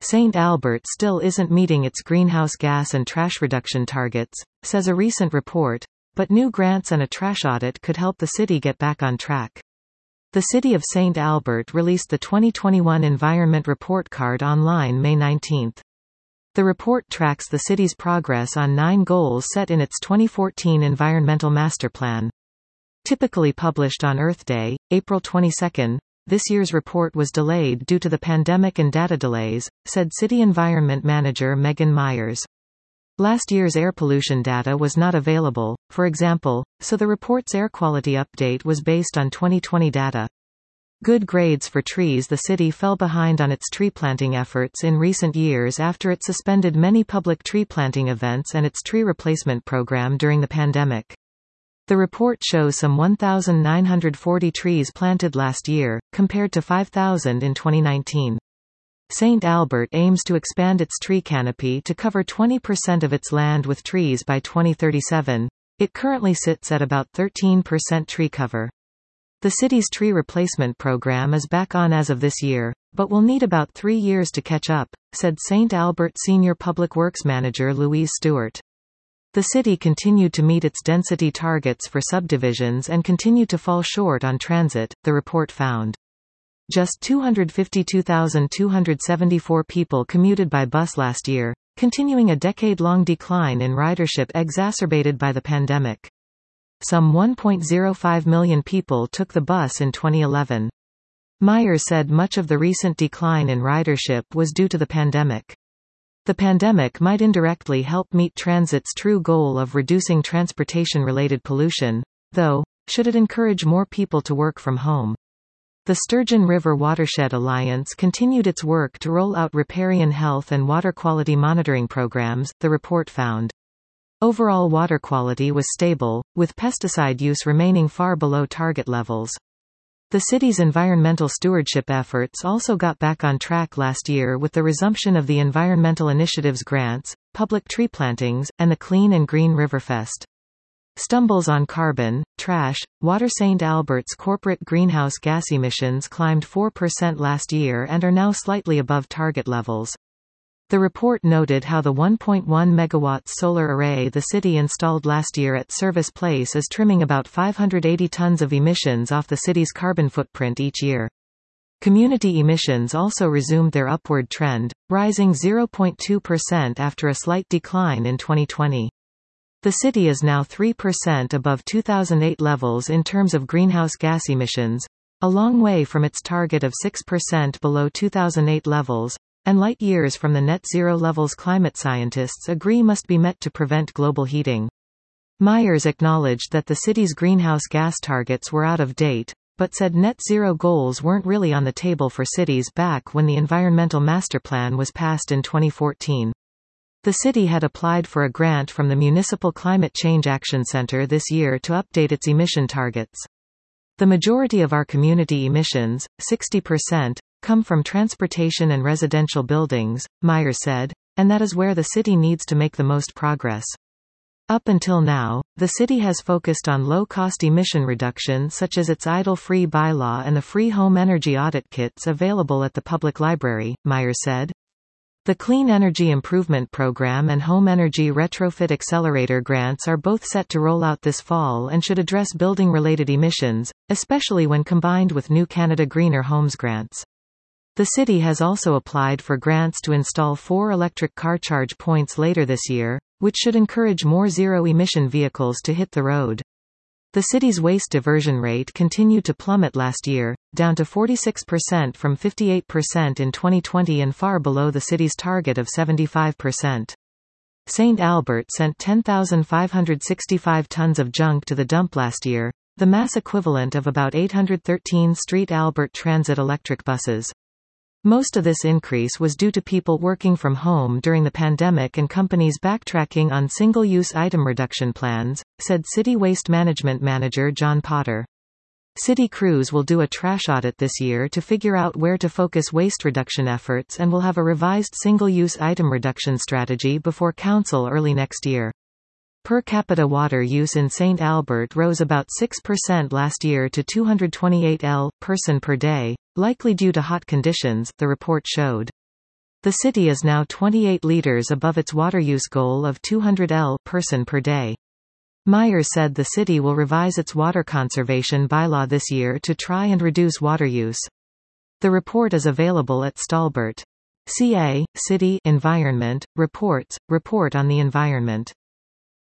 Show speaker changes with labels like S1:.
S1: St. Albert still isn't meeting its greenhouse gas and trash reduction targets, says a recent report, but new grants and a trash audit could help the city get back on track. The City of St. Albert released the 2021 Environment Report Card online May 19. The report tracks the city's progress on 9 goals set in its 2014 Environmental Master Plan. Typically published on Earth Day, April 22, this year's report was delayed due to the pandemic and data delays, said City Environment Manager Megan Myers. Last year's air pollution data was not available, for example, so the report's air quality update was based on 2020 data. Good grades for trees. The city fell behind on its tree planting efforts in recent years after it suspended many public tree planting events and its tree replacement program during the pandemic. The report shows some 1,940 trees planted last year, compared to 5,000 in 2019. St. Albert aims to expand its tree canopy to cover 20% of its land with trees by 2037. It currently sits at about 13% tree cover. The city's tree replacement program is back on as of this year, but will need about 3 years to catch up, said St. Albert Senior Public Works Manager Louise Stewart. The city continued to meet its density targets for subdivisions and continued to fall short on transit, the report found. Just 252,274 people commuted by bus last year, continuing a decade-long decline in ridership exacerbated by the pandemic. Some 1.05 million people took the bus in 2011. Myers said much of the recent decline in ridership was due to the pandemic. The pandemic might indirectly help meet transit's true goal of reducing transportation-related pollution, though, should it encourage more people to work from home. The Sturgeon River Watershed Alliance continued its work to roll out riparian health and water quality monitoring programs, the report found. Overall water quality was stable, with pesticide use remaining far below target levels. The city's environmental stewardship efforts also got back on track last year with the resumption of the Environmental Initiatives grants, public tree plantings, and the Clean and Green Riverfest. Stumbles on carbon, trash, water. St. Albert's corporate greenhouse gas emissions climbed 4% last year and are now slightly above target levels. The report noted how the 1.1 MW solar array the city installed last year at Service Place is trimming about 580 tons of emissions off the city's carbon footprint each year. Community emissions also resumed their upward trend, rising 0.2% after a slight decline in 2020. The city is now 3% above 2008 levels in terms of greenhouse gas emissions, a long way from its target of 6% below 2008 levels, and light years from the net zero levels climate scientists agree must be met to prevent global heating. Myers acknowledged that the city's greenhouse gas targets were out of date, but said net zero goals weren't really on the table for cities back when the Environmental Master Plan was passed in 2014. The city had applied for a grant from the Municipal Climate Change Action Center this year to update its emission targets. The majority of our community emissions, 60%, come from transportation and residential buildings, Myers said, and that is where the city needs to make the most progress. Up until now, the city has focused on low-cost emission reduction such as its idle-free bylaw and the free home energy audit kits available at the public library, Myers said. The Clean Energy Improvement Program and Home Energy Retrofit Accelerator grants are both set to roll out this fall and should address building-related emissions, especially when combined with new Canada Greener Homes grants. The city has also applied for grants to install 4 electric car charge points later this year, which should encourage more zero-emission vehicles to hit the road. The city's waste diversion rate continued to plummet last year, down to 46% from 58% in 2020 and far below the city's target of 75%. St. Albert sent 10,565 tons of junk to the dump last year, the mass equivalent of about 813 Street Albert Transit electric buses. Most of this increase was due to people working from home during the pandemic and companies backtracking on single-use item reduction plans, said City Waste Management Manager John Potter. City crews will do a trash audit this year to figure out where to focus waste reduction efforts and will have a revised single-use item reduction strategy before council early next year. Per capita water use in St. Albert rose about 6% last year to 228 L person per day, likely due to hot conditions, the report showed. The city is now 28 liters above its water use goal of 200 L person per day. Myers said the city will revise its water conservation bylaw this year to try and reduce water use. The report is available at Stalbert. CA, City Environment, Reports, Report on the Environment.